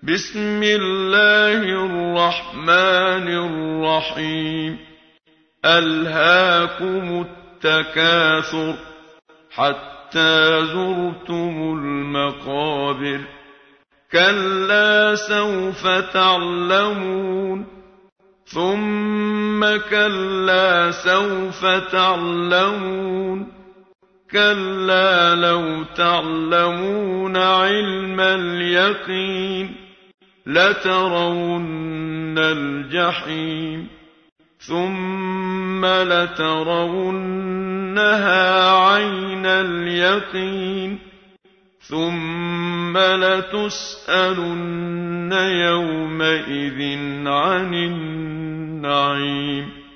بسم الله الرحمن الرحيم ألهاكم التكاثر حتى زرتم المقابر كلا سوف تعلمون ثم كلا سوف تعلمون كلا لو تعلمون علم اليقين لترون الجحيم ثم لترونها عين اليقين ثم لتسألن يومئذ عن النعيم